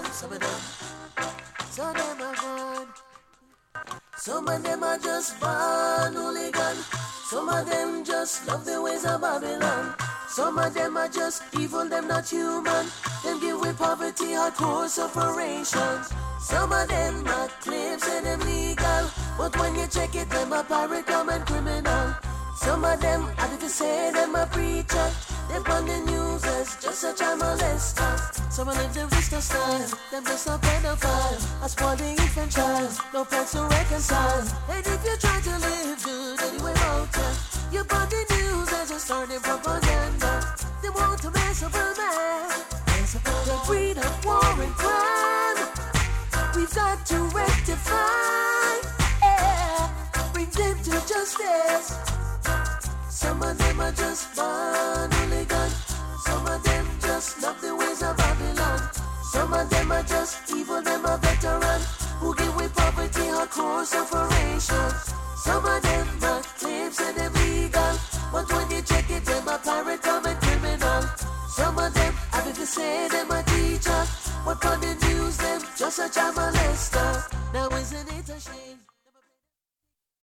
Some of them, some of them are gone. Some of them are just born hooligan. Some of them just love the ways of Babylon. Some of them are just evil, them not human. Them give with poverty, hardcore separations. Some of them are claims and them legal, but when you check it, them a pirate, common criminal. Some of them, I did say them a preacher. They on the news as just a child molester. Some of them live Vista style, them just a pedophile. A spoil the infant child, no plans to reconcile. And if you try to live good anyway out there, you on the news as just starting propaganda. They want to mess up a man, they breed of war and crime. We've got to rectify, yeah, bring them to justice. Some of them are just born hooligan. Some of them just love the ways of Babylon. Some of them are just evil, them are veteran who give with poverty, hardcore separations. Some of them are claims and them legal, but when you check it, them a pirate, common criminal. Some of them, I did say them a teacher, but on the news, them just a child molester. Now isn't it a shame?